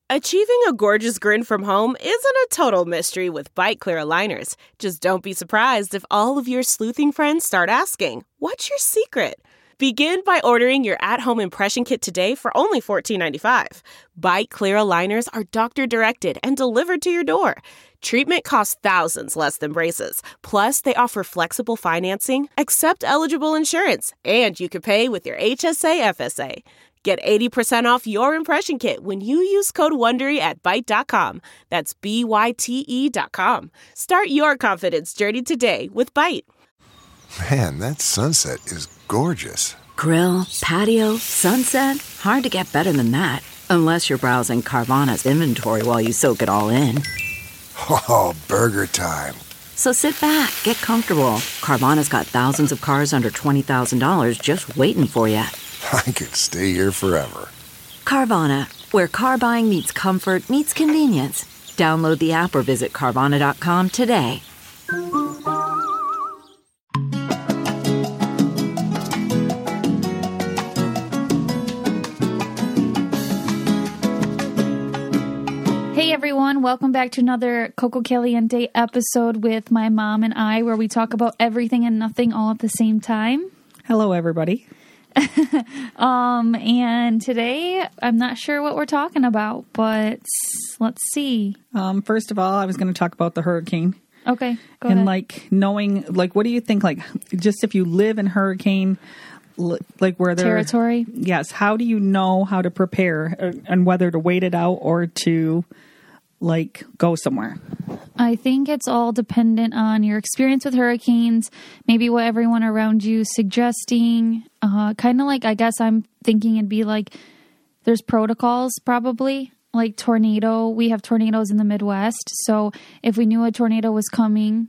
Achieving a gorgeous grin from home isn't a total mystery with Byte Clear aligners. Just don't be surprised if all of your sleuthing friends start asking, "What's your secret?" Begin by ordering your at-home impression kit today for only $14.95. Byte Clear aligners are doctor-directed and delivered to your door. Treatment costs thousands less than braces. Plus, they offer flexible financing, accept eligible insurance, and you can pay with your HSA FSA. Get 80% off your impression kit when you use code WONDERY at Byte.com. That's BYTE.com. Start your confidence journey today with Byte. Man, that sunset is gorgeous. Grill, patio, sunset. Hard to get better than that. Unless you're browsing Carvana's inventory while you soak it all in. Oh, burger time. So sit back, get comfortable. Carvana's got thousands of cars under $20,000 just waiting for you. I could stay here forever. Carvana, where car buying meets comfort, meets convenience. Download the app or visit Carvana.com today. Hey everyone, welcome back to another Coco Caliente episode with my mom and I, where we talk about everything and nothing all at the same time. Hello, everybody. And today I'm not sure what we're talking about, but let's see. First of all, I was going to talk about the hurricane. Okay, go and ahead. like knowing, like, what do you think? Like, just if you live in hurricane, like where they're territory. Yes. How do you know how to prepare and whether to wait it out or to like go somewhere? I think it's all dependent on your experience with hurricanes, maybe what everyone around you is suggesting. Kind of like, I guess I'm thinking it'd be like there's protocols probably, like tornado. We have tornadoes in the Midwest. So if we knew a tornado was coming,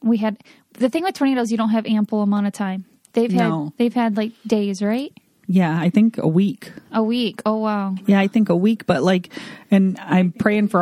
the thing with tornadoes, you don't have ample amount of time. They've had like days, right? Yeah, I think a week. A week. Oh, wow. Yeah, I think a week. But like, and I'm praying for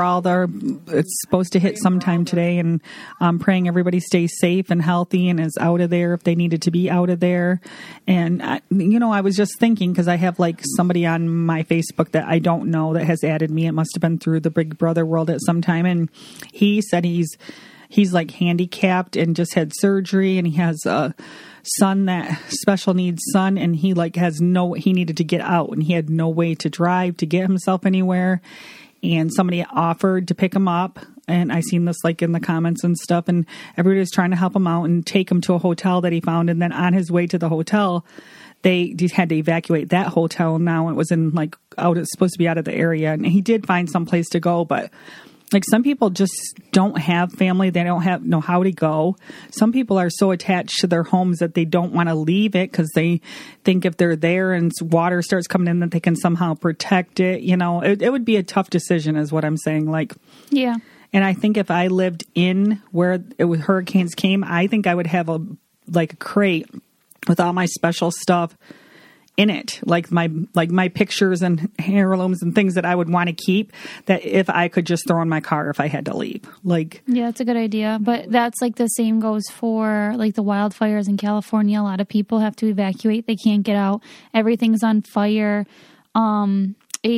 it's supposed to hit sometime today. And I'm praying everybody stays safe and healthy and is out of there if they needed to be out of there. And, I was just thinking, because I have like somebody on my Facebook that I don't know that has added me. It must have been through the Big Brother world at some time. And he said he's like handicapped and just had surgery, and he has a son, that special needs son, and he like he needed to get out and he had no way to drive to get himself anywhere. And somebody offered to pick him up. And I seen this like in the comments and stuff, and everybody was trying to help him out and take him to a hotel that he found. And then on his way to the hotel, they had to evacuate that hotel. Now it was in like it's supposed to be out of the area. And he did find some place to go, but like some people just don't have family. They don't know how to go. Some people are so attached to their homes that they don't want to leave it because they think if they're there and water starts coming in that they can somehow protect it. It would be a tough decision is what I'm saying. Like, yeah. And I think if I lived in where hurricanes came, I think I would have a crate with all my special stuff in it, like my pictures and heirlooms and things that I would want to keep, that if I could just throw in my car if I had to leave. Yeah, that's a good idea. But that's like the same goes for like the wildfires in California. A lot of people have to evacuate. They can't get out. Everything's on fire. And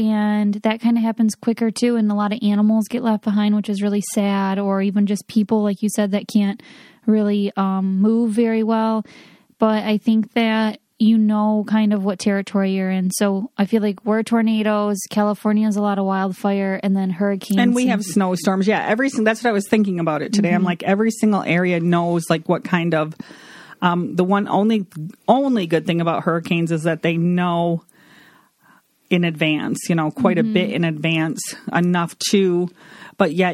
that kind of happens quicker too. And a lot of animals get left behind, which is really sad. Or even just people, like you said, that can't really move very well. But I think that kind of what territory you're in. So I feel like we're tornadoes. California has a lot of wildfire, and then hurricanes. And we have snowstorms. Yeah, that's what I was thinking about it today. Mm-hmm. I'm like, every single area knows like what kind of, the one only good thing about hurricanes is that they know in advance, quite a bit in advance, enough to, but yet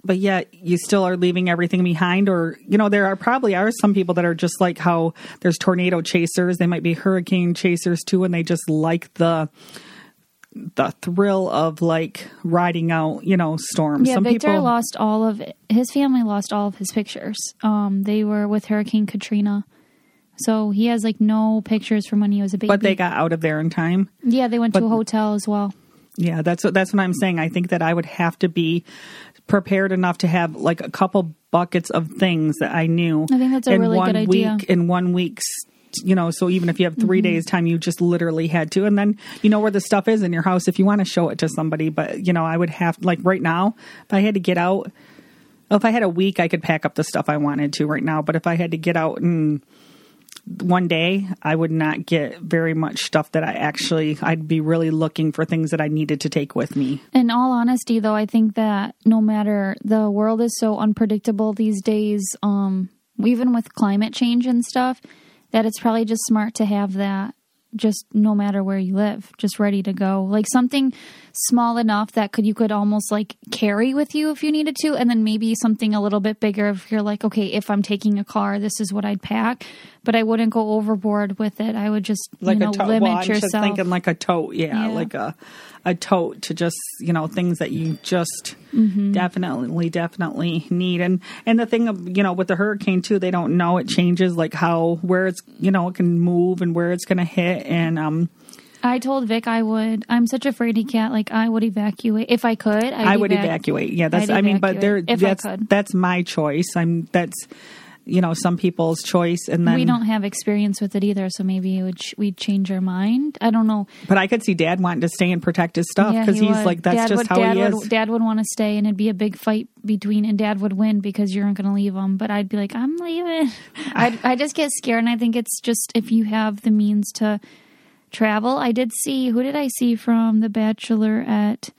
you still are leaving everything behind. Or, there probably are some people that are just like how there's tornado chasers. They might be hurricane chasers too. And they just like the thrill of like riding out, storms. Yeah, some Victor people lost his family lost all of his pictures. They were with Hurricane Katrina. So he has like no pictures from when he was a baby. But they got out of there in time. Yeah, they went to a hotel as well. Yeah, that's what I'm saying. I think that I would have to be prepared enough to have like a couple buckets of things that I knew. I think that's a really good idea. In 1 week's so even if you have 3 days time, you just literally had to. And then you know where the stuff is in your house if you want to show it to somebody. But, I would have, like right now, if I had to get out, if I had a week, I could pack up the stuff I wanted to right now. But if I had to get out in one day, I would not get very much stuff that I'd be really looking for things that I needed to take with me. In all honesty, though, I think that no matter, the world is so unpredictable these days, even with climate change and stuff, that it's probably just smart to have that just no matter where you live, just ready to go. Like something small enough that you could almost like carry with you if you needed to. And then maybe something a little bit bigger if you're like, okay, if I'm taking a car, this is what I'd pack. But I wouldn't go overboard with it. I would just, like limit I'm yourself. Just thinking like a tote. Yeah. Like a tote to just, things that you just definitely need. And the thing of, with the hurricane too, they don't know, it changes like where it's, it can move and where it's going to hit. And, I told Vic I'm such a fraidy cat. Like I would evacuate if I could. I would evacuate. Yeah. That's my choice. That's some people's choice. And then we don't have experience with it either. So maybe we'd change our mind. I don't know. But I could see Dad wanting to stay and protect his stuff because he's like, that's just how he is. Dad would want to stay and it'd be a big fight and Dad would win because you aren't going to leave him. But I'd be like, I'm leaving. I just get scared. And I think it's just if you have the means to travel. I did see, who did I see from The Bachelorette?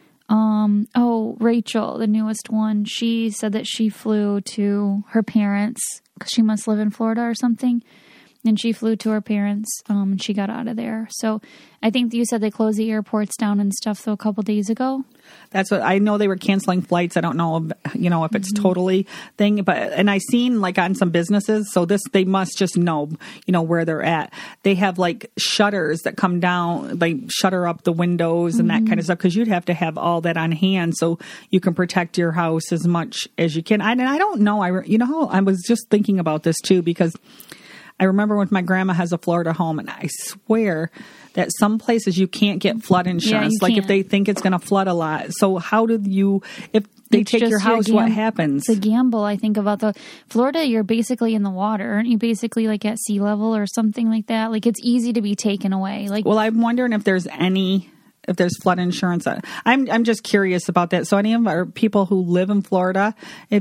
Rachel, the newest one. She said that she flew to her parents because she must live in Florida or something. And she flew to her parents, and she got out of there. So I think you said they closed the airports down and stuff, though, a couple days ago. That's what I know. They were canceling flights. I don't know, if it's totally thing, and I seen like on some businesses. So they must just know, where they're at. They have like shutters that come down, like shutter up the windows and that kind of stuff. Cause you'd have to have all that on hand so you can protect your house as much as you can. I don't know. I was just thinking about this too, because I remember when my grandma has a Florida home, and I swear that some places you can't get flood insurance. Like if they think it's going to flood a lot. So how do you, if they take your house, what happens? It's a gamble. I think about Florida, you're basically in the water. Aren't you basically like at sea level or something like that? Like it's easy to be taken away. Well, I'm wondering if there's flood insurance. I'm just curious about that. So any of our people who live in Florida,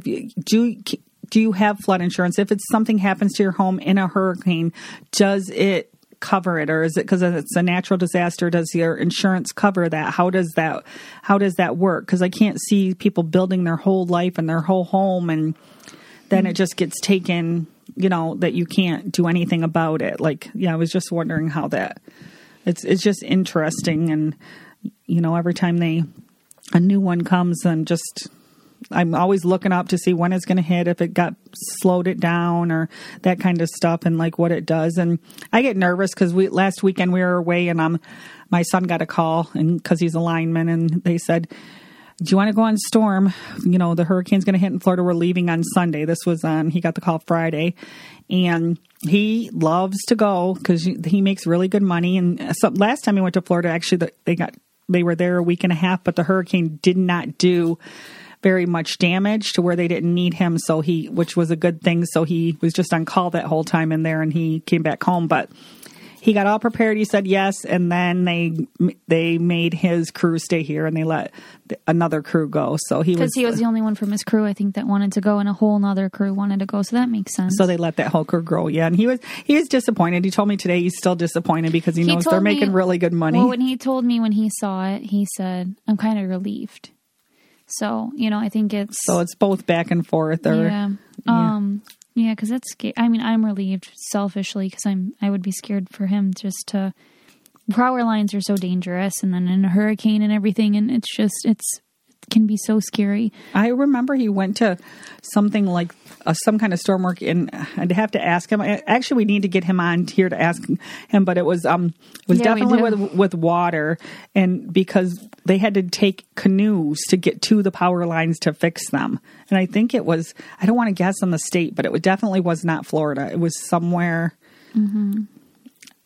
do you have flood insurance? If something happens to your home in a hurricane, does it cover it, or is it because it's a natural disaster? Does your insurance cover that? How does that work? Because I can't see people building their whole life and their whole home, and then it just gets taken. That you can't do anything about it. I was just wondering how that. It's just interesting, and every time a new one comes, and just. I'm always looking up to see when it's going to hit, if it slowed it down or that kind of stuff, and like what it does. And I get nervous because last weekend we were away, and my son got a call, and because he's a lineman, and they said, "Do you want to go on storm? The hurricane's going to hit in Florida. We're leaving on Sunday." This was he got the call Friday, and he loves to go because he makes really good money. And so last time he went to Florida, actually they were there a week and a half, but the hurricane did not do very much damage to where they didn't need him. So which was a good thing. So he was just on call that whole time in there, and he came back home, but he got all prepared. He said yes. And then they made his crew stay here, and they let another crew go. So because he was the only one from his crew, I think, that wanted to go, and a whole nother crew wanted to go. So that makes sense. So they let that whole crew go. Yeah. And he was disappointed. He told me today he's still disappointed because he knows they're making really good money. Well, when he told me when he saw it, he said, "I'm kind of relieved." So, I think it's both back and forth. Because that's scary. I mean, I'm relieved selfishly because I would be scared for him power lines are so dangerous, and then in a hurricane and everything, and it can be so scary. I remember he went to something like some kind of storm work, and I'd have to ask him. Actually, we need to get him on here to ask him, but it was definitely with water, and because they had to take canoes to get to the power lines to fix them. And I think it was, I don't want to guess on the state, but it definitely was not Florida. It was somewhere.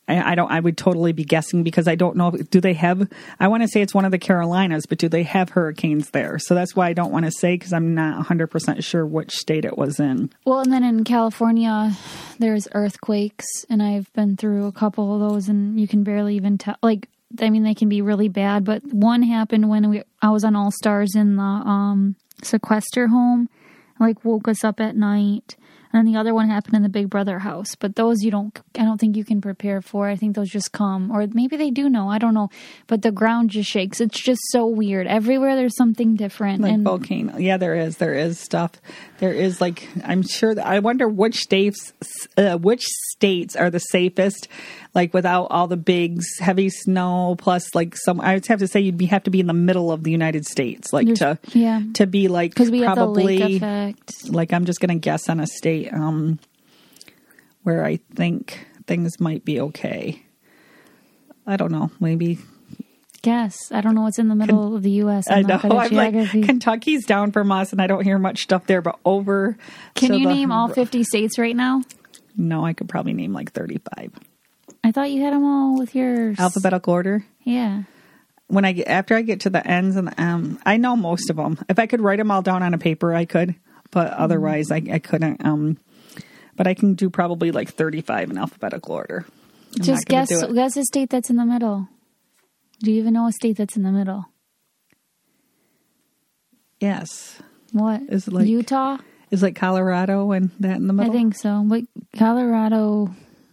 I would totally be guessing because I don't know. Do they have, I want to say it's one of the Carolinas, but do they have hurricanes there? So that's why I don't want to say, because I'm not 100% sure which state it was in. Well, and then in California, there's earthquakes, and I've been through a couple of those, and you can barely even tell. Like, I mean, they can be really bad, but one happened when I was on All Stars in the sequester home, like woke us up at night. And then the other one happened in the Big Brother house. But those I don't think you can prepare for. I think those just come. Or maybe they do know. I don't know. But the ground just shakes. It's just so weird. Everywhere there's something different. Like volcano. Yeah, there is. There is stuff. There is, like, I'm sure I wonder which states are the safest, like without all the big heavy snow, plus like I would have to say have to be in the middle of the United States, like to be like, because we probably have the lake effect. Like, I'm just going to guess on a state where I think things might be okay. I don't know, maybe. Guess. I don't know what's in the middle of the U.S. I know. I'm like, Kentucky's down from us, and I don't hear much stuff there, but over. Can you name all 50 states right now? No, I could probably name like 35. I thought you had them all with your alphabetical order. Yeah. After I get to the N's and the I know most of them. If I could write them all down on a paper, I could, but otherwise I couldn't. But I can do probably like 35 in alphabetical order. Just guess a state that's in the middle. Do you even know a state that's in the middle? Yes. What? Is it like Utah? Is like Colorado and that in the middle? I think so. But Colorado,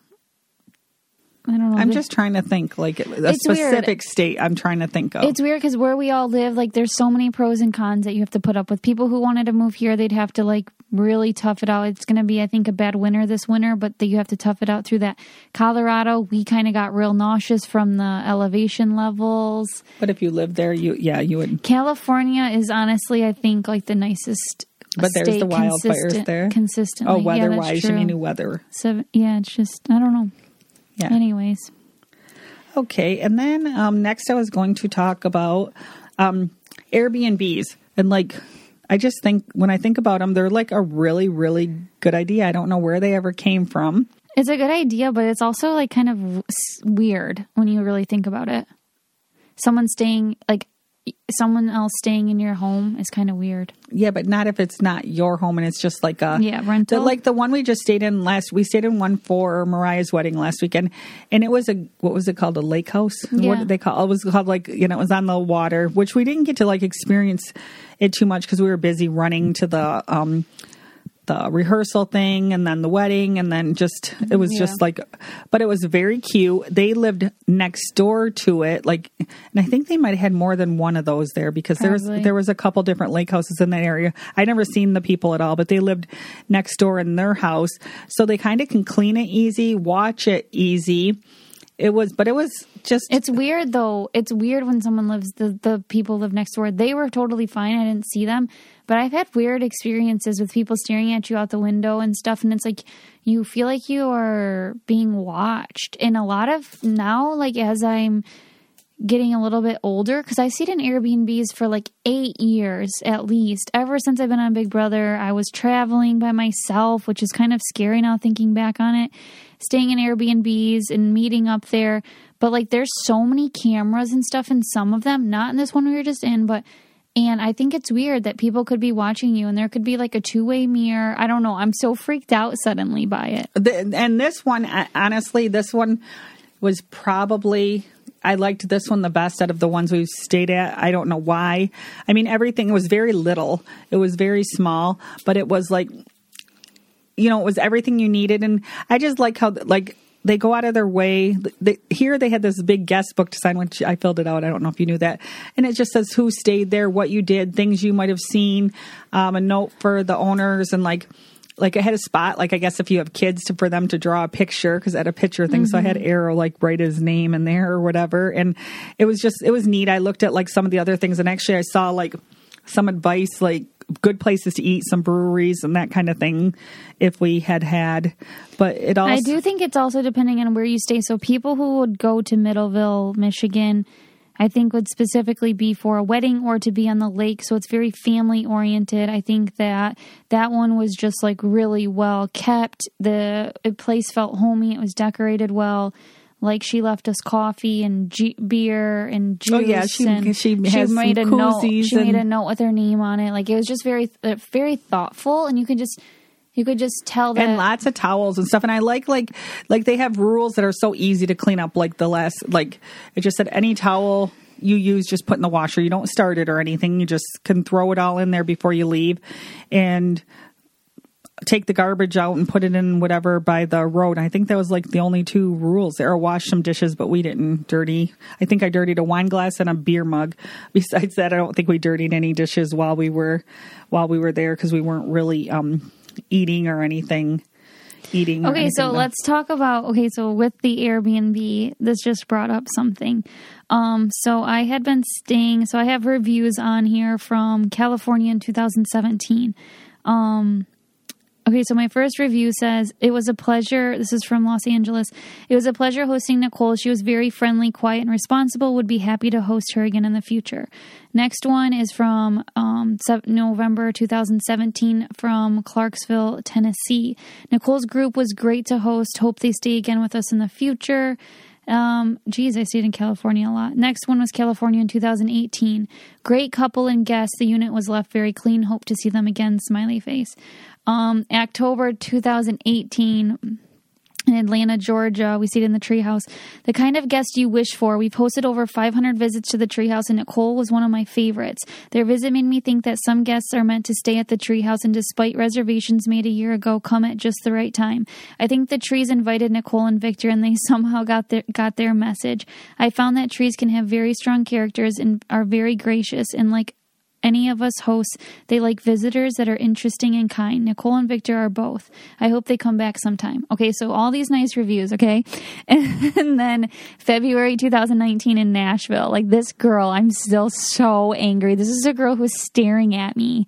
I don't know. I'm just trying to think, like a specific state I'm trying to think of. It's weird because where we all live, like there's so many pros and cons that you have to put up with. People who wanted to move here, they'd have to like really tough it out. It's going to be, I think, a bad winter this winter, but you have to tough it out through that. Colorado, we kind of got real nauseous from the elevation levels. But if you lived there, you would. California is honestly, I think, like the nicest. But there's the wildfires there. Consistently. Oh, weather-wise, you mean new weather. So, yeah, it's just, I don't know. Yeah. Anyways. Okay. And then next I was going to talk about Airbnbs. And like, I just think when I think about them, they're like a really, really good idea. I don't know where they ever came from. It's a good idea, but it's also like kind of weird when you really think about it. Someone else staying in your home is kind of weird. Yeah, but not if it's not your home and it's just like a rental. Like the one we just stayed in we stayed in one for Mariah's wedding last weekend, and it was what was it called? A lake house? Yeah. What did they call it? It was called like, it was on the water, which we didn't get to like experience it too much because we were busy running to the rehearsal thing and then the wedding, and then it was just like, but it was very cute. They lived next door to it, like, and I think they might have had more than one of those there because there was a couple different lake houses in that area. I never seen the people at all, but they lived next door in their house, so they kind of can clean it easy, watch it easy. It was just... It's weird, though. It's weird when someone lives... The people live next door. They were totally fine. I didn't see them. But I've had weird experiences with people staring at you out the window and stuff. And it's like, you feel like you are being watched. And a lot of now, like, as I'm getting a little bit older, because I stayed in Airbnbs for like 8 years at least. Ever since I've been on Big Brother, I was traveling by myself, which is kind of scary now thinking back on it. Staying in Airbnbs and meeting up there. But like there's so many cameras and stuff in some of them, not in this one we were just in, and I think it's weird that people could be watching you and there could be like a two-way mirror. I don't know. I'm so freaked out suddenly by it. And this one, honestly, this one was probably... I liked this one the best out of the ones we've stayed at. I don't know why. I mean, everything was very little. It was very small, but it was like, it was everything you needed. And I just like how, like, they go out of their way. Here they had this big guest book to sign, which I filled it out. I don't know if you knew that. And it just says who stayed there, what you did, things you might have seen, a note for the owners, and like it had a spot, like I guess if you have kids, for them to draw a picture, because I had a picture thing. Mm-hmm. So I had Arrow like write his name in there or whatever. And it was neat. I looked at like some of the other things, and actually I saw like some advice, like good places to eat, some breweries and that kind of thing if we had. But it also... I do think it's also depending on where you stay. So people who would go to Middleville, Michigan, I think would specifically be for a wedding or to be on the lake. So it's very family oriented. I think that one was just like really well kept. The place felt homey. It was decorated well. Like she left us coffee and beer and juice. Oh yeah, she has made some a note. koozies She made a note with her name on it. Like it was just very, very thoughtful, and you could just tell that. And lots of towels and stuff. And I like they have rules that are so easy to clean up. Like it just said any towel you use, just put in the washer. You don't start it or anything. You just can throw it all in there before you leave, and take the garbage out and put it in whatever by the road. I think that was like the only 2 rules there. Or wash some dishes, but we didn't dirty. I think I dirtied a wine glass and a beer mug. Besides that, I don't think we dirtied any dishes while we were there, because we weren't really eating or anything. Okay, so let's talk about, so with the Airbnb, this just brought up something. So I had been staying, so I have reviews on here from California in 2017. Okay, so my first review says, it was a pleasure. This is from Los Angeles. It was a pleasure hosting Nicole. She was very friendly, quiet, and responsible. Would be happy to host her again in the future. Next one is from November 2017 from Clarksville, Tennessee. Nicole's group was great to host. Hope they stay again with us in the future. I stayed in California a lot. Next one was California in 2018. Great couple and guests. The unit was left very clean. Hope to see them again. Smiley face. October 2018 in Atlanta, Georgia. We stayed in the treehouse. The kind of guest you wish for. We've hosted over 500 visits to the treehouse, and Nicole was one of my favorites. Their visit made me think that some guests are meant to stay at the treehouse, and despite reservations made a year ago, come at just the right time. I think the trees invited Nicole and Victor, and they somehow got their message. I found that trees can have very strong characters and are very gracious, and like any of us hosts, they like visitors that are interesting and kind. Nicole and Victor are both. I hope they come back sometime. Okay, so all these nice reviews, okay? And then February 2019 in Nashville. Like this girl, I'm still so angry. This is a girl who's staring at me.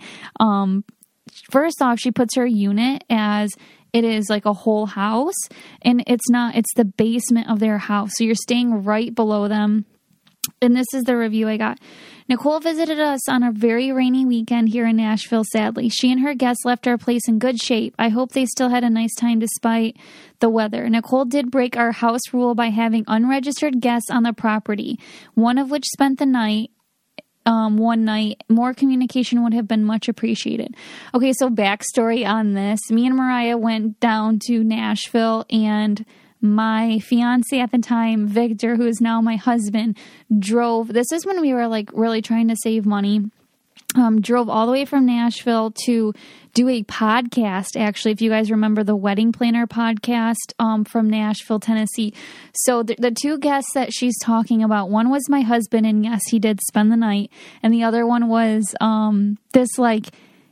First off, she puts her unit as it is like a whole house, and it's the basement of their house. So you're staying right below them. And this is the review I got. Nicole visited us on a very rainy weekend here in Nashville, sadly. She and her guests left our place in good shape. I hope they still had a nice time despite the weather. Nicole did break our house rule by having unregistered guests on the property, one of which spent the night. One night. More communication would have been much appreciated. Okay, so backstory on this. Me and Mariah went down to Nashville, and my fiance at the time, Victor, who is now my husband, drove. This is when we were like really trying to save money. Drove all the way from Nashville to do a podcast. Actually, if you guys remember the Wedding Planner podcast from Nashville, Tennessee. So the 2 guests that she's talking about, one was my husband, and yes, he did spend the night. And the other one was this like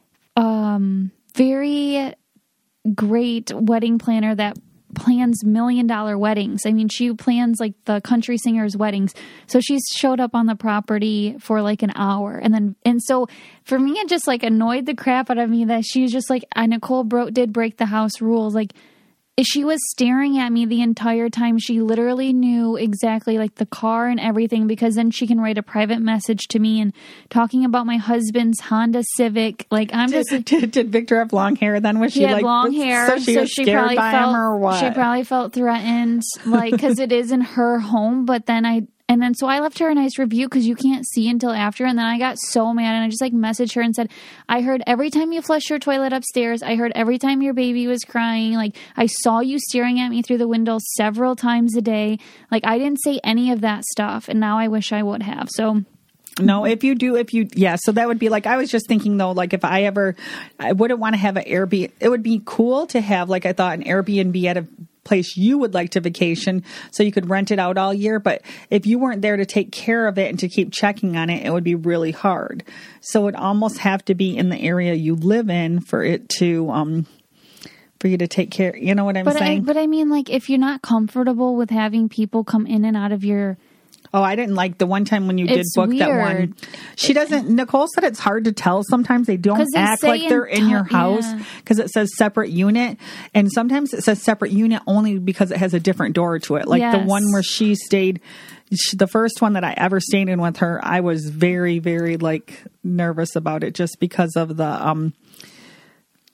very great wedding planner that plans $1 million weddings. I mean, she plans like the country singers' weddings. So she showed up on the property for like an hour. And so for me, it just like annoyed the crap out of me that she's just like, Nicole did break the house rules. Like she was staring at me the entire time. She literally knew exactly like the car and everything, because then she can write a private message to me and talking about my husband's Honda Civic. Like I'm just. Did Victor have long hair then? Was she had like long hair? So she was scared by him or what? She probably felt threatened, like because it is in her home. But then so I left her a nice review because you can't see until after. And then I got so mad, and I just like messaged her and said, I heard every time you flushed your toilet upstairs. I heard every time your baby was crying. Like I saw you staring at me through the window several times a day. Like I didn't say any of that stuff. And now I wish I would have. So no, so that would be like, I was just thinking though, like I wouldn't want to have an Airbnb. It would be cool to have, like I thought, an Airbnb at a place you would like to vacation so you could rent it out all year. But if you weren't there to take care of it and to keep checking on it, it would be really hard. So it would almost have to be in the area you live in for it to, for you to take care. You know what I'm saying? But I mean, like if you're not comfortable with having people come in and out of your. Oh, I didn't like the one time when you did book weird. That one. She doesn't. Nicole said it's hard to tell. Sometimes they don't act like they're in your house because it says separate unit, and sometimes it says separate unit only because it has a different door to it. Like the one where she stayed, the first one that I ever stayed in with her, I was very, very like nervous about it just because of the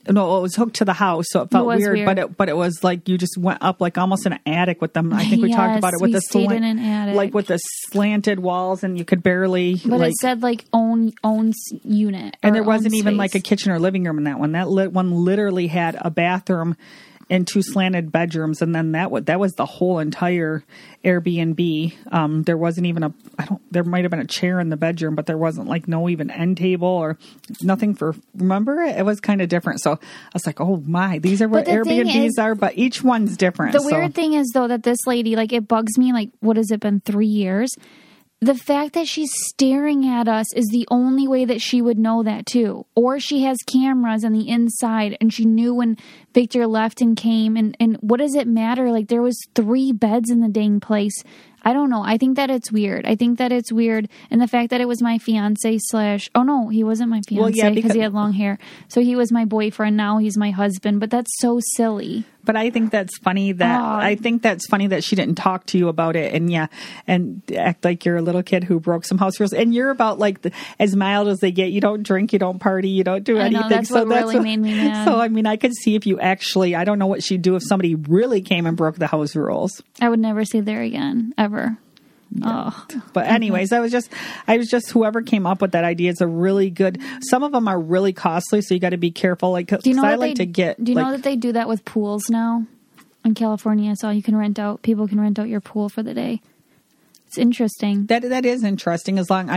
No, it was hooked to the house, so it felt weird. But it was like you just went up like almost in an attic with them. I think we talked about it with in an attic. like with the slanted walls, and you could barely. But it said like owns unit, and there wasn't even like a kitchen or living room in that one. That one literally had a bathroom and 2 slanted bedrooms, and then that was the whole entire Airbnb. There wasn't even there might have been a chair in the bedroom, but there wasn't like no even end table or nothing for, remember? It was kind of different. So I was like, oh my, these are what Airbnbs are, but each one's different. The weird thing is though that this lady, like it bugs me, like what has it been, 3 years? The fact that she's staring at us is the only way that she would know that too. Or she has cameras on the inside and she knew when Victor left and came. And what does it matter? Like there was 3 beds in the dang place. I don't know. I think that it's weird. And the fact that it was my fiance / oh no, he wasn't my fiance because he had long hair. So he was my boyfriend. Now he's my husband. But that's so silly. But I think that's funny that she didn't talk to you about it and act like you're a little kid who broke some house rules. And you're about like as mild as they get. You don't drink, you don't party, you don't do anything. I know, that's what really made me mad. So I mean, I could see if you actually, I don't know what she'd do if somebody really came and broke the house rules. I would never stay there again, ever. Yeah. Oh. But anyways, I was just whoever came up with that idea is a really good. Some of them are really costly, so you got to be careful. Like, do you know that they do that with pools now in California? So you can people can rent out your pool for the day. It's interesting. That is interesting.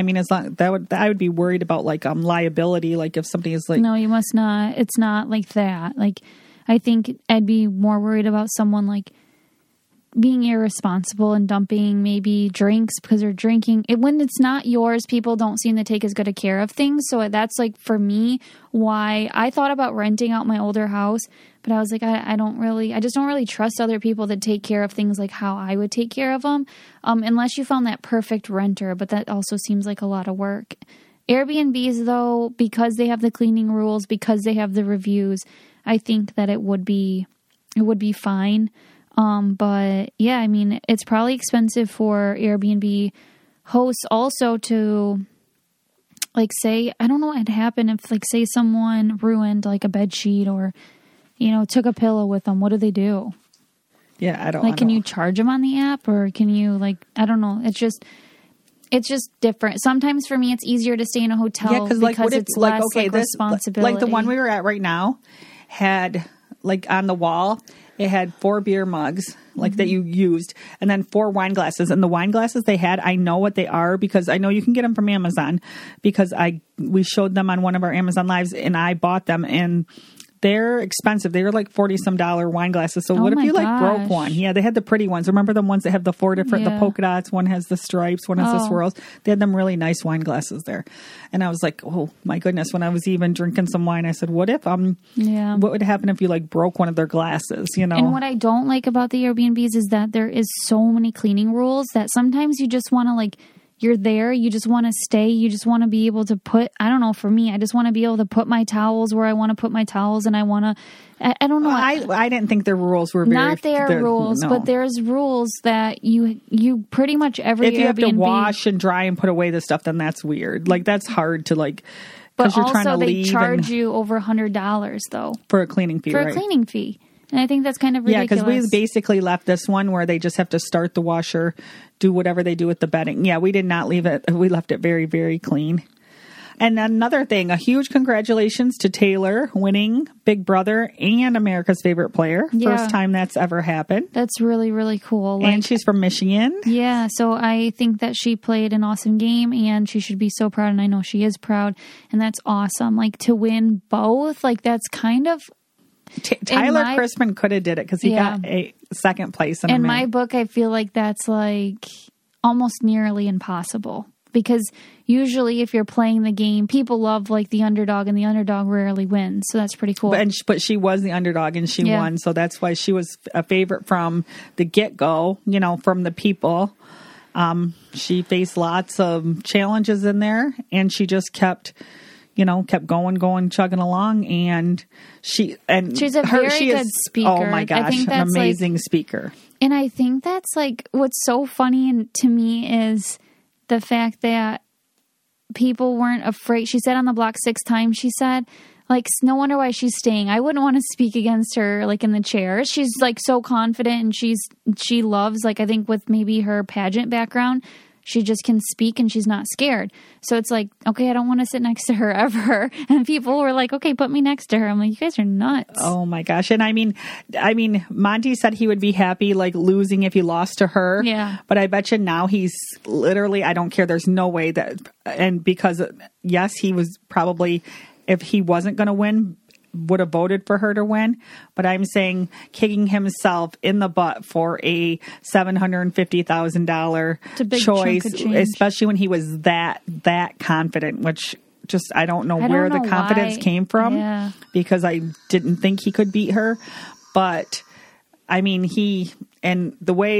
I would be worried about like liability. Like if somebody is like, no, you must not. It's not like that. Like I think I'd be more worried about someone like being irresponsible and dumping maybe drinks because they're drinking. When it's not yours, people don't seem to take as good a care of things. So that's like, for me, why I thought about renting out my older house, but I was like, I just don't really trust other people to take care of things like how I would take care of them. Unless you found that perfect renter, but that also seems like a lot of work. Airbnbs though, because they have the cleaning rules, because they have the reviews, I think that it would be fine. But yeah, I mean, it's probably expensive for Airbnb hosts also to like say, I don't know what would happen if like say someone ruined like a bed sheet or, took a pillow with them. What do they do? Yeah, I don't can you charge them on the app or can you like, I don't know. It's just different. Sometimes for me, it's easier to stay in a hotel because it's less responsibility. Like the one we were at right now had like on the wall, it had 4 beer mugs like that you used and then 4 wine glasses. And the wine glasses they had, I know what they are because I know you can get them from Amazon because we showed them on one of our Amazon Lives and I bought them and they're expensive. They were like $40-some wine glasses. So what if you like broke one? Yeah, they had the pretty ones. Remember the ones that have the 4 different, the polka dots, one has the stripes, one has the swirls. They had them really nice wine glasses there. And I was like, oh my goodness. When I was even drinking some wine, I said, what would happen if you like broke one of their glasses, And what I don't like about the Airbnbs is that there is so many cleaning rules that sometimes you just want to like, you're there, you just want to stay, you just want to be able to put, I don't know, for me, I just want to be able to put my towels where I want to put my towels and I want to, I don't know. I didn't think their rules were very... Not their rules, no. But there's rules that you pretty much every Airbnb... If you have to wash and dry and put away the stuff, then that's weird. Like, that's hard to like... But also they charge you over $100 though. For a cleaning fee, a cleaning fee. And I think that's kind of ridiculous. Yeah, because we basically left this one where they just have to start the washer, do whatever they do with the bedding. Yeah, we did not leave it. We left it very, very clean. And another thing, a huge congratulations to Taylor winning Big Brother and America's Favorite Player. Yeah. First time that's ever happened. That's really, really cool. And she's from Michigan. Yeah, so I think that she played an awesome game and she should be so proud. And I know she is proud. And that's awesome. Like to win both, like that's kind of... Tyler Crispin could have did it because he got a second place. In my book, I feel like that's like almost nearly impossible because usually if you're playing the game, people love like the underdog and the underdog rarely wins. So that's pretty cool. But she was the underdog and she won. So that's why she was a favorite from the get-go, from the people. She faced lots of challenges in there and she just kept going, chugging along. And she's a very good speaker. Oh my gosh, an amazing speaker. And I think that's like, what's so funny to me is the fact that people weren't afraid. She said on the block 6 times, she said, Like, no wonder why she's staying. I wouldn't want to speak against her, like, in the chair. She's, like, so confident, and she loves, like, I think with maybe her pageant background, she just can speak and she's not scared. So it's like, okay, I don't want to sit next to her ever. And people were like, okay, put me next to her. I'm like, you guys are nuts. Oh my gosh. And I mean, Monty said he would be happy like losing if he lost to her. Yeah. But I bet you now he's literally, I don't care. There's no way that, and because yes, he was probably, if he wasn't going to win, would have voted for her to win, but I'm saying kicking himself in the butt for a $750,000 choice, especially when he was that confident, which just, I don't know where the confidence came from because I didn't think he could beat her. But I mean, and the way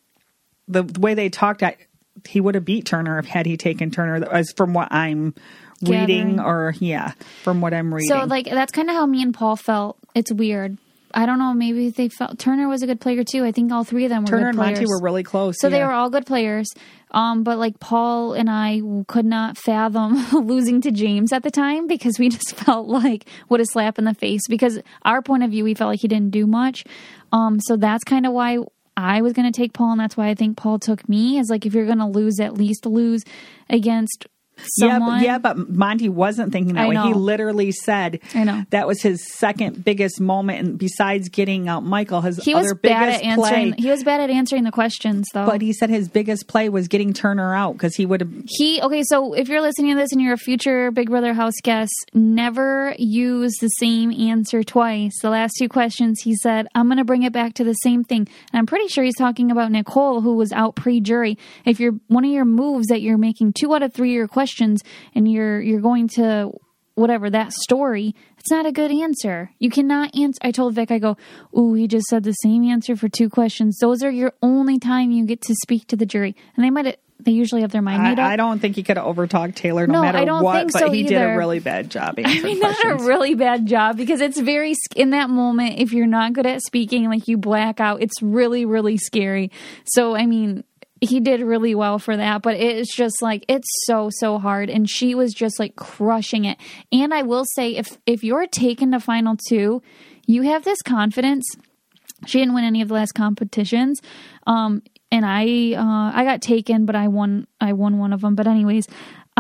they talked, he would have beat Turner had he taken Turner, as from what I'm reading, from what I'm reading. So, like, that's kind of how me and Paul felt. It's weird. I don't know. Maybe they felt Turner was a good player too. I think all three of them were Turner good players. and Monty were really close. So they were all good players. But like Paul and I could not fathom losing to James at the time because we just felt like what a slap in the face. Because our point of view, we felt like he didn't do much. So that's kind of why I was going to take Paul, and that's why I think Paul took me. Is like, if you're going to lose, at least lose against someone. Yeah, but Monty wasn't thinking that way. He literally said that was his second biggest moment, and besides getting out Michael, his other biggest play. He was bad at answering the questions, though. But he said his biggest play was getting Turner out because he would have. Okay, so if you're listening to this and you're a future Big Brother house guest, never use the same answer twice. The last two questions, he said, I'm going to bring it back to the same thing. And I'm pretty sure he's talking about Nicole, who was out pre-jury. If you're one of your moves that you're making 2 out of 3 of your questions, and you're going to whatever that story, it's not a good answer. You cannot answer. I told Vic, I go, ooh, he just said the same answer for 2 questions. Those are your only time you get to speak to the jury, and they usually have their mind made up. I don't think he could have overtalked Taylor no matter I don't what, think but so he either. did a really bad job answering not a really bad job, because it's very, in that moment, if you're not good at speaking, like you black out, it's really, really scary. So, I mean, he did really well for that, but it's just like, it's so hard. And she was just like crushing it. And I will say, if you're taken to final 2, you have this confidence. She didn't win any of the last competitions. And I got taken, but I won one of them. But anyways,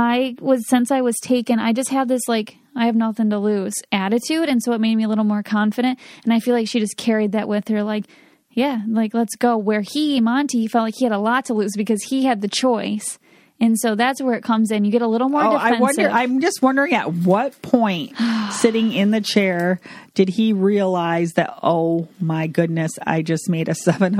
since I was taken, I just had this like, I have nothing to lose attitude. And so it made me a little more confident. And I feel like she just carried that with her. Like, yeah, like, let's go. Where Monty felt like he had a lot to lose because he had the choice. And so that's where it comes in. You get a little more defensive. I'm just wondering at what point, sitting in the chair, did he realize that, oh my goodness, I just made a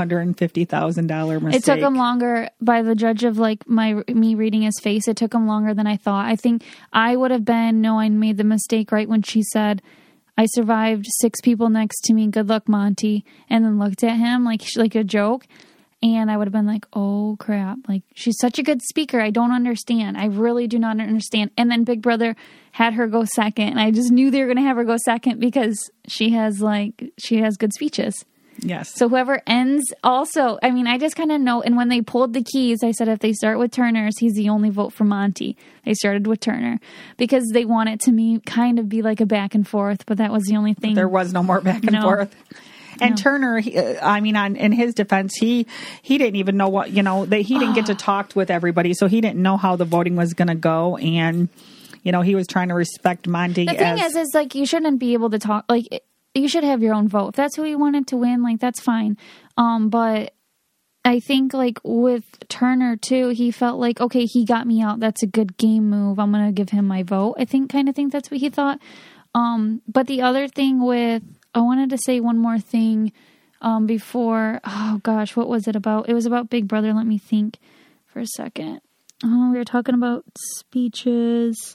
$750,000 mistake? It took him longer, by the judge of like me reading his face. It took him longer than I thought. I think I would have been, no, I made the mistake right when she said, I survived 6 people next to me. Good luck, Monty. And then looked at him like a joke. And I would have been like, oh, crap. Like, she's such a good speaker. I don't understand. I really do not understand. And then Big Brother had her go second. And I just knew they were going to have her go second because she has good speeches. Yes. So whoever ends also, I mean, I just kind of know. And when they pulled the keys, I said, if they start with Turner's, he's the only vote for Monty. They started with Turner because they want it to kind of be like a back and forth, but that was the only thing. There was no more back and forth. And Turner, in his defense, he didn't even know what, he didn't get to talk with everybody. So he didn't know how the voting was going to go. And, he was trying to respect Monty. The thing is like, you shouldn't be able to talk, like, you should have your own vote. If that's who you wanted to win, like, that's fine. But I think, like, with Turner, too, he felt like, okay, he got me out. That's a good game move. I'm going to give him my vote. I think that's what he thought. But the other thing I wanted to say one more thing before, oh, gosh, what was it about? It was about Big Brother. Let me think for a second. Oh, we were talking about speeches.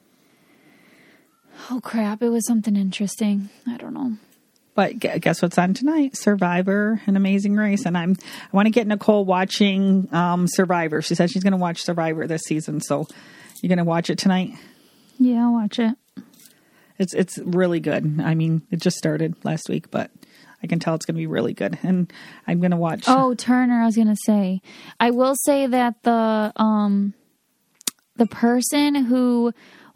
Oh, crap. It was something interesting. I don't know. But guess what's on tonight? Survivor, An Amazing Race. And I want to get Nicole watching Survivor. She said she's going to watch Survivor this season. So you're going to watch it tonight? Yeah, I'll watch it. It's really good. I mean, it just started last week, but I can tell it's going to be really good. And I'm going to watch. Oh, Turner, I was going to say. I will say that the person who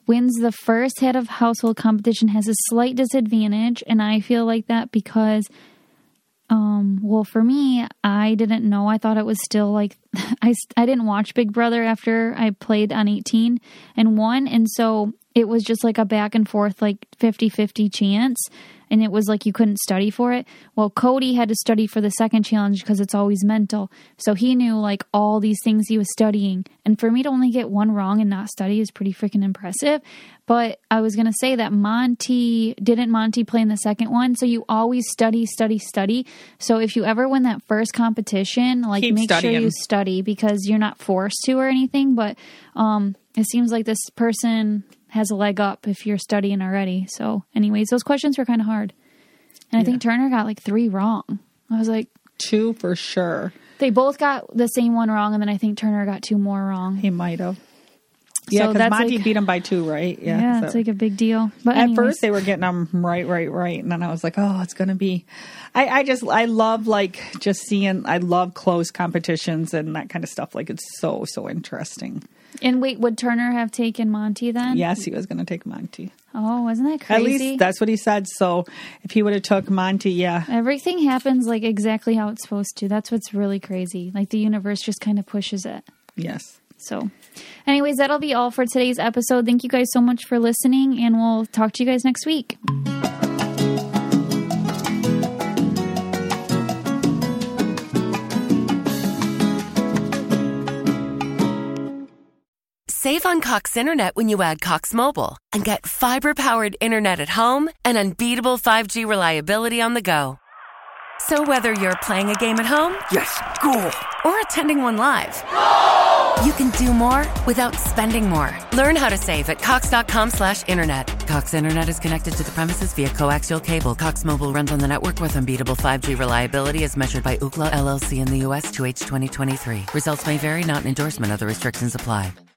wins the first head of household competition has a slight disadvantage. And I feel like that because, well, for me, I didn't know. I thought it was still like, I didn't watch Big Brother after I played on 18 and won. And so it was just like a back and forth, like 50-50 chance. And it was like you couldn't study for it. Well, Cody had to study for the second challenge because it's always mental. So he knew like all these things he was studying. And for me to only get one wrong and not study is pretty freaking impressive. But I was going to say that Monty play in the second one? So you always study. So if you ever win that first competition, like make sure you study because you're not forced to or anything. But it seems like this person has a leg up if you're studying already. So anyways, those questions were kind of hard. And I think Turner got like 3 wrong. I was like... 2 for sure. They both got the same one wrong, and then I think Turner got 2 more wrong. He might have. Yeah, because Monty beat him by 2, right? Yeah, so. It's like a big deal. But at first they were getting them right. And then I was like, oh, it's going to be... I love like just seeing... I love close competitions and that kind of stuff. Like it's so interesting. And wait, would Turner have taken Monty then? Yes, he was going to take Monty. Oh, wasn't that crazy? At least that's what he said. So if he would have took Monty, yeah. Everything happens like exactly how it's supposed to. That's what's really crazy. Like the universe just kind of pushes it. Yes. So anyways, that'll be all for today's episode. Thank you guys so much for listening, and we'll talk to you guys next week. Save on Cox Internet when you add Cox Mobile and get fiber-powered internet at home and unbeatable 5G reliability on the go. So whether you're playing a game at home, yes, goal, or attending one live, goal, you can do more without spending more. Learn how to save at cox.com/internet. Cox Internet is connected to the premises via coaxial cable. Cox Mobile runs on the network with unbeatable 5G reliability as measured by Ookla LLC in the U.S. to H2023. Results may vary, not an endorsement. Other restrictions apply.